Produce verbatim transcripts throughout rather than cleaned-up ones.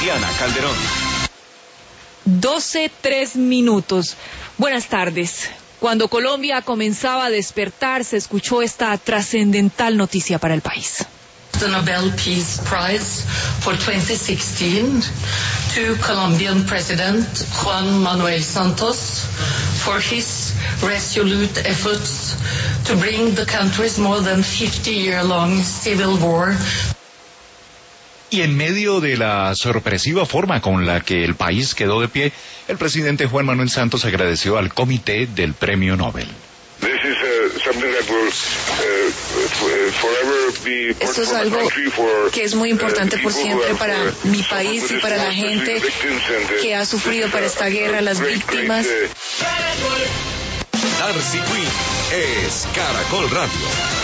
Diana Calderón. doce, tres minutos. Buenas tardes. Cuando Colombia comenzaba a despertar, se escuchó esta trascendental noticia para el país. The Nobel Peace Prize for twenty sixteen to Colombian President Juan Manuel Santos for his resolute efforts to bring the country's more than fifty-year-long civil war. Y en medio de la sorpresiva forma con la que el país quedó de pie, el presidente Juan Manuel Santos agradeció al comité del Premio Nobel. Esto es algo que es muy importante por siempre para mi país y para la gente que ha sufrido para esta guerra, las víctimas. Darcy Quinn es Caracol Radio.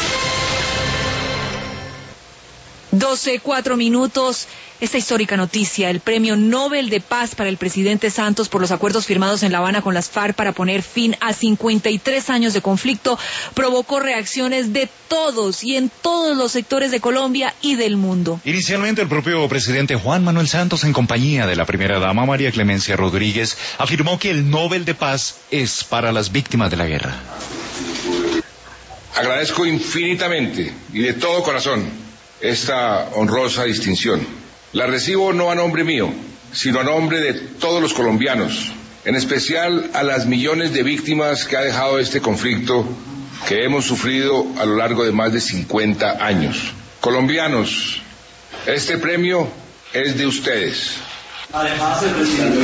doce, cuatro minutos. Esta histórica noticia, el Premio Nobel de Paz para el presidente Santos por los acuerdos firmados en La Habana con las FARC para poner fin a cincuenta y tres años de conflicto, provocó reacciones de todos y en todos los sectores de Colombia y del mundo. Inicialmente, el propio presidente Juan Manuel Santos, en compañía de la primera dama María Clemencia Rodríguez, afirmó que el Nobel de Paz es para las víctimas de la guerra. Agradezco infinitamente y de todo corazón esta honrosa distinción. La recibo no a nombre mío, sino a nombre de todos los colombianos, en especial a las millones de víctimas que ha dejado este conflicto que hemos sufrido a lo largo de más de cincuenta años. Colombianos, este premio es de ustedes. Además, el presidente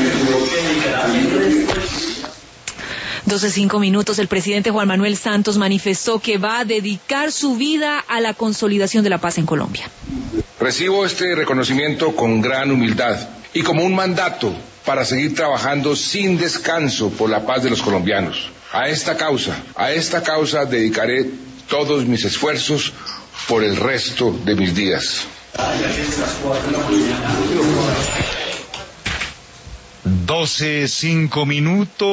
doce, cinco minutos, el presidente Juan Manuel Santos manifestó que va a dedicar su vida a la consolidación de la paz en Colombia. Recibo este reconocimiento con gran humildad y como un mandato para seguir trabajando sin descanso por la paz de los colombianos. A esta causa, a esta causa dedicaré todos mis esfuerzos por el resto de mis días. doce, cinco minutos.